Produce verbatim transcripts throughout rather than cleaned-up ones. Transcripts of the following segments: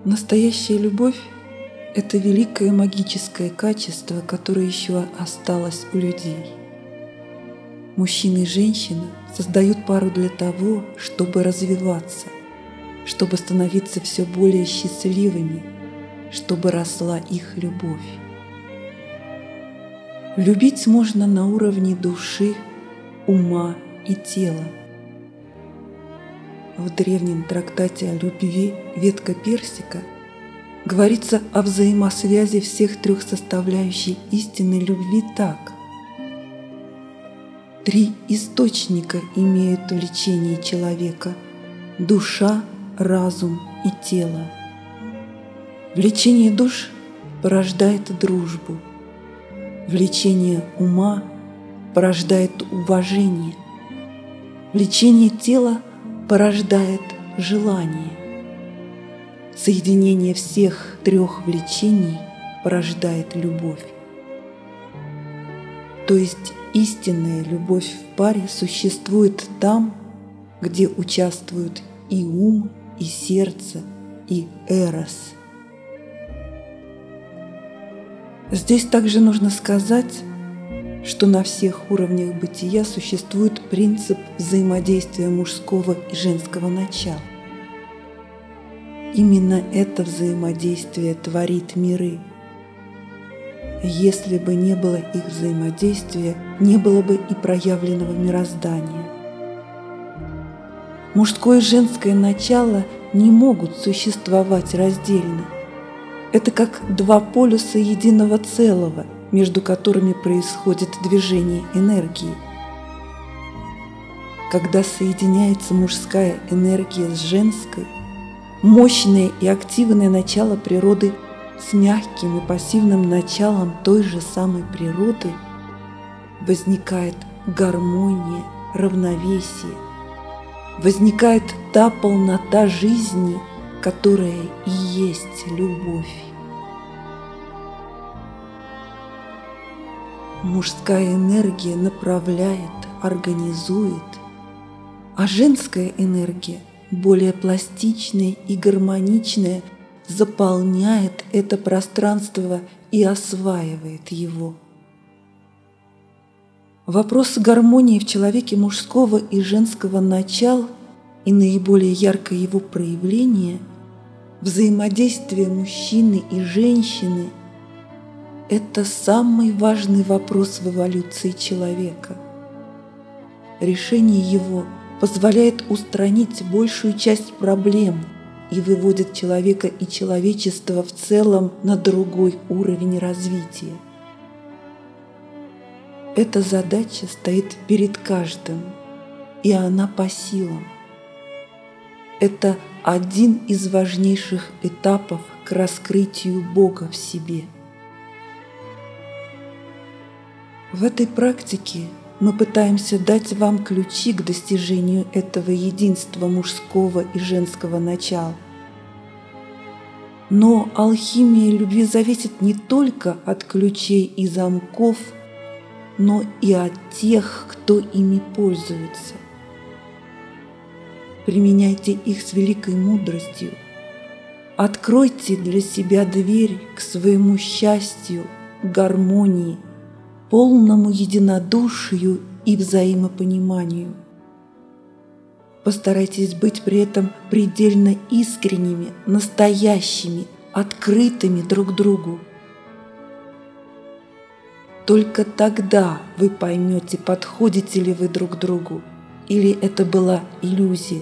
Настоящая любовь – это великое магическое качество, которое еще осталось у людей. Мужчина и женщина создают пару для того, чтобы развиваться, чтобы становиться все более счастливыми, чтобы росла их любовь. Любить можно на уровне души, ума и тела. В древнем трактате о любви «Ветка персика» говорится о взаимосвязи всех трех составляющих истинной любви так. Три источника имеют влечение человека – душа, разум и тело. Влечение душ порождает дружбу. Влечение ума порождает уважение. Влечение тела порождает желание. Соединение всех трех влечений порождает любовь. То есть истинная любовь в паре существует там, где участвуют и ум, и сердце, и эрос. Здесь также нужно сказать, что на всех уровнях бытия существует принцип взаимодействия мужского и женского начала. Именно это взаимодействие творит миры. Если бы не было их взаимодействия, не было бы и проявленного мироздания. Мужское и женское начало не могут существовать раздельно. Это как два полюса единого целого, между которыми происходит движение энергии. Когда соединяется мужская энергия с женской, мощное и активное начало природы с мягким и пассивным началом той же самой природы, возникает гармония, равновесие, возникает та полнота жизни, которая и есть любовь. Мужская энергия направляет, организует, а женская энергия, более пластичная и гармоничная, заполняет это пространство и осваивает его. Вопрос гармонии в человеке мужского и женского начал и наиболее яркое его проявление – взаимодействие мужчины и женщины – это самый важный вопрос в эволюции человека. Решение его позволяет устранить большую часть проблем и выводит человека и человечество в целом на другой уровень развития. Эта задача стоит перед каждым, и она по силам. Это один из важнейших этапов к раскрытию Бога в себе. В этой практике мы пытаемся дать вам ключи к достижению этого единства мужского и женского начала. Но алхимия любви зависит не только от ключей и замков, но и от тех, кто ими пользуется. Применяйте их с великой мудростью. Откройте для себя дверь к своему счастью, гармонии, полному единодушию и взаимопониманию. Постарайтесь быть при этом предельно искренними, настоящими, открытыми друг другу. Только тогда вы поймете, подходите ли вы друг другу, или это была иллюзия.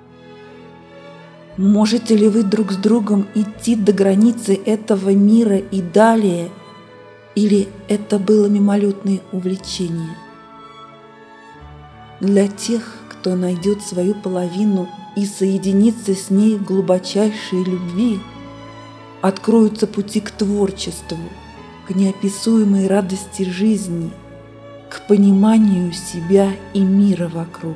Можете ли вы друг с другом идти до границы этого мира и далее, или это было мимолетное увлечение? Для тех, кто найдет свою половину и соединится с ней в глубочайшей любви, откроются пути к творчеству, к неописуемой радости жизни, к пониманию себя и мира вокруг.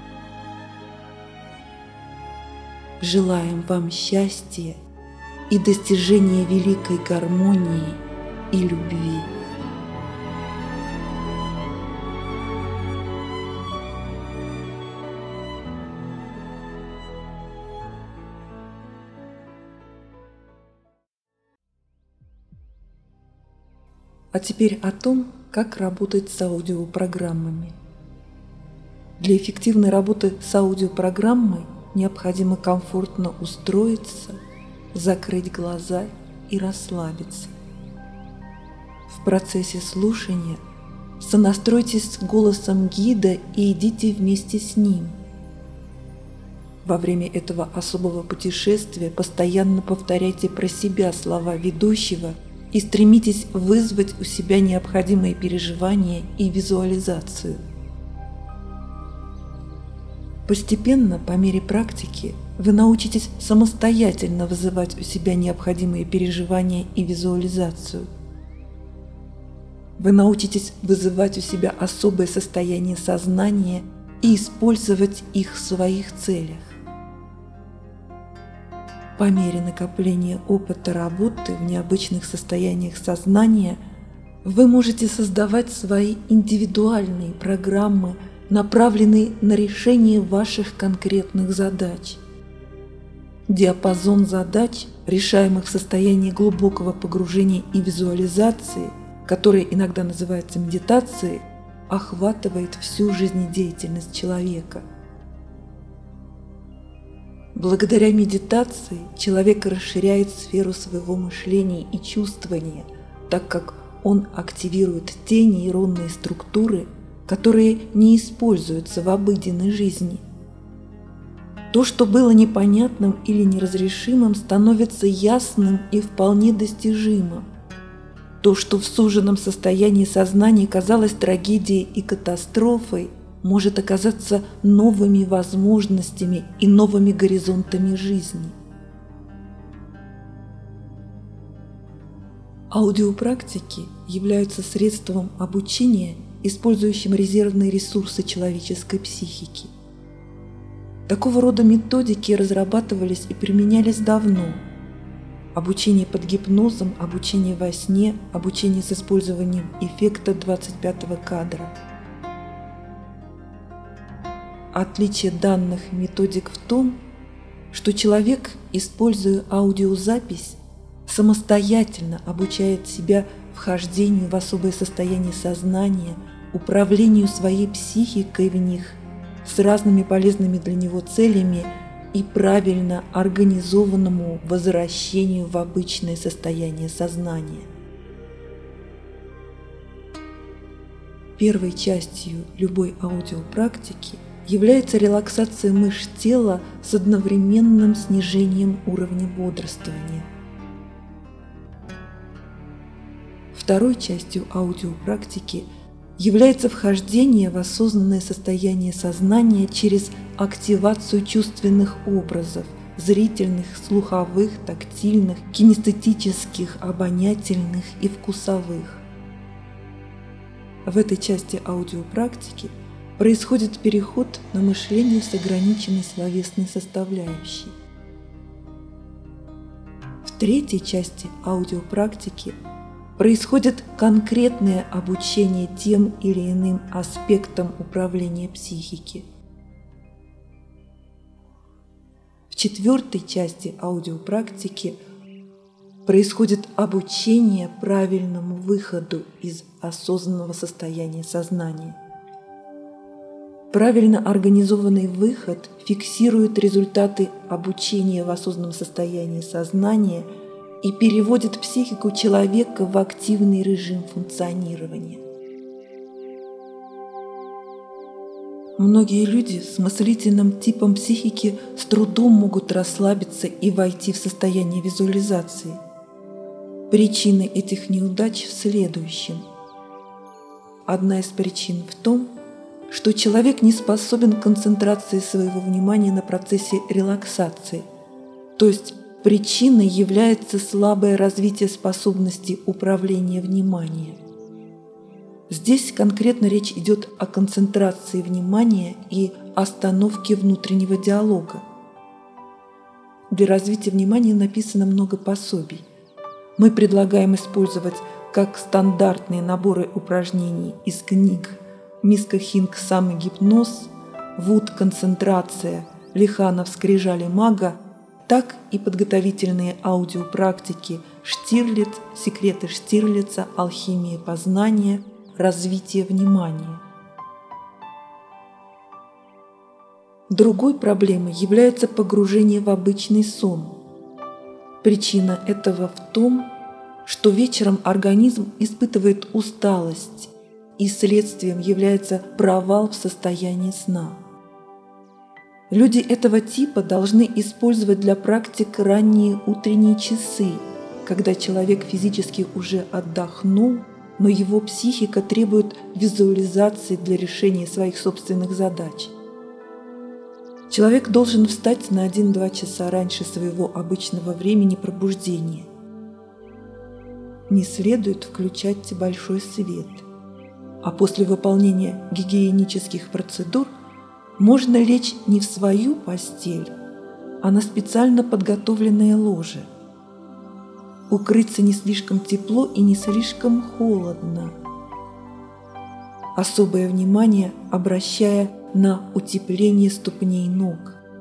Желаем вам счастья и достижения великой гармонии и любви. А теперь о том, как работать с аудиопрограммами. Для эффективной работы с аудиопрограммой необходимо комфортно устроиться, закрыть глаза и расслабиться. В процессе слушания сонастройтесь с голосом гида и идите вместе с ним. Во время этого особого путешествия постоянно повторяйте про себя слова ведущего и стремитесь вызвать у себя необходимые переживания и визуализацию. Постепенно, по мере практики, вы научитесь самостоятельно вызывать у себя необходимые переживания и визуализацию. Вы научитесь вызывать у себя особое состояние сознания и использовать их в своих целях. По мере накопления опыта работы в необычных состояниях сознания вы можете создавать свои индивидуальные программы, направленные на решение ваших конкретных задач. Диапазон задач, решаемых в состоянии глубокого погружения и визуализации, которая иногда называется медитацией, охватывает всю жизнедеятельность человека. Благодаря медитации человек расширяет сферу своего мышления и чувствования, так как он активирует те нейронные структуры, которые не используются в обыденной жизни. То, что было непонятным или неразрешимым, становится ясным и вполне достижимым. То, что в суженном состоянии сознания казалось трагедией и катастрофой, может оказаться новыми возможностями и новыми горизонтами жизни. Аудиопрактики являются средством обучения, использующим резервные ресурсы человеческой психики. Такого рода методики разрабатывались и применялись давно. Обучение под гипнозом, обучение во сне, обучение с использованием эффекта двадцать пятого кадра. Отличие данных методик в том, что человек, используя аудиозапись, самостоятельно обучает себя вхождению в особое состояние сознания, управлению своей психикой в них с разными полезными для него целями и правильно организованному возвращению в обычное состояние сознания. Первой частью любой аудиопрактики является релаксация мышц тела с одновременным снижением уровня бодрствования. Второй частью аудиопрактики является вхождение в осознанное состояние сознания через активацию чувственных образов – зрительных, слуховых, тактильных, кинестетических, обонятельных и вкусовых. В этой части аудиопрактики происходит переход на мышление с ограниченной словесной составляющей. В третьей части аудиопрактики происходит конкретное обучение тем или иным аспектам управления психики. В четвертой части аудиопрактики происходит обучение правильному выходу из осознанного состояния сознания. Правильно организованный выход фиксирует результаты обучения в осознанном состоянии сознания и переводит психику человека в активный режим функционирования. Многие люди с мыслительным типом психики с трудом могут расслабиться и войти в состояние визуализации. Причины этих неудач в следующем. Одна из причин в том, что человек не способен к концентрации своего внимания на процессе релаксации, то есть причиной является слабое развитие способности управления вниманием. Здесь конкретно речь идет о концентрации внимания и остановке внутреннего диалога. Для развития внимания написано много пособий. Мы предлагаем использовать как стандартные наборы упражнений из книг Миска Хинг «Самогипноз», Вуд «Концентрация», Лиханов «Скрижали мага», так и подготовительные аудиопрактики Штирлиц, секреты Штирлица, алхимия познания, развитие внимания. Другой проблемой является погружение в обычный сон. Причина этого в том, что вечером организм испытывает усталость, и следствием является провал в состоянии сна. Люди этого типа должны использовать для практик ранние утренние часы, когда человек физически уже отдохнул, но его психика требует визуализации для решения своих собственных задач. Человек должен встать на один-два часа раньше своего обычного времени пробуждения. Не следует включать большой свет, а после выполнения гигиенических процедур можно лечь не в свою постель, а на специально подготовленное ложе. Укрыться не слишком тепло и не слишком холодно. Особое внимание обращая на утепление ступней ног.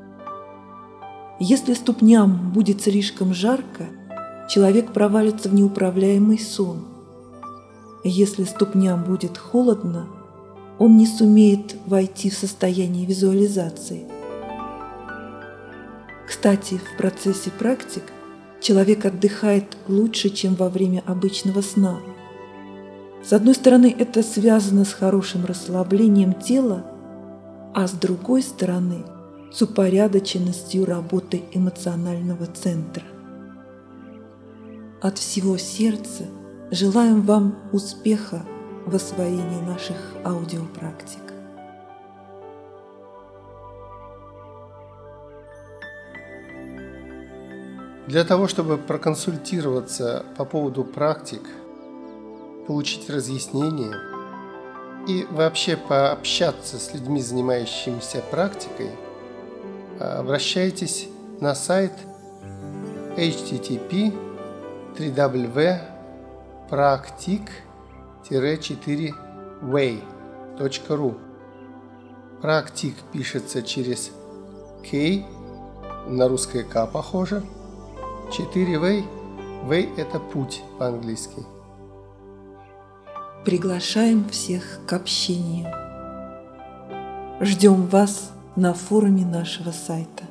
Если ступням будет слишком жарко, человек провалится в неуправляемый сон. Если ступням будет холодно, он не сумеет войти в состояние визуализации. Кстати, в процессе практик человек отдыхает лучше, чем во время обычного сна. С одной стороны, это связано с хорошим расслаблением тела, а с другой стороны, с упорядоченностью работы эмоционального центра. От всего сердца желаем вам успеха в освоении наших аудиопрактик. Для того, чтобы проконсультироваться по поводу практик, получить разъяснения и вообще пообщаться с людьми, занимающимися практикой, обращайтесь на сайт эйч ти ти пи три дабл ю дабл ю практик четыре вэй точка ру. Практик пишется через K, на русское К похоже. четыре вэй, вэй это путь по-английски. Приглашаем всех к общению. Ждем вас на форуме нашего сайта.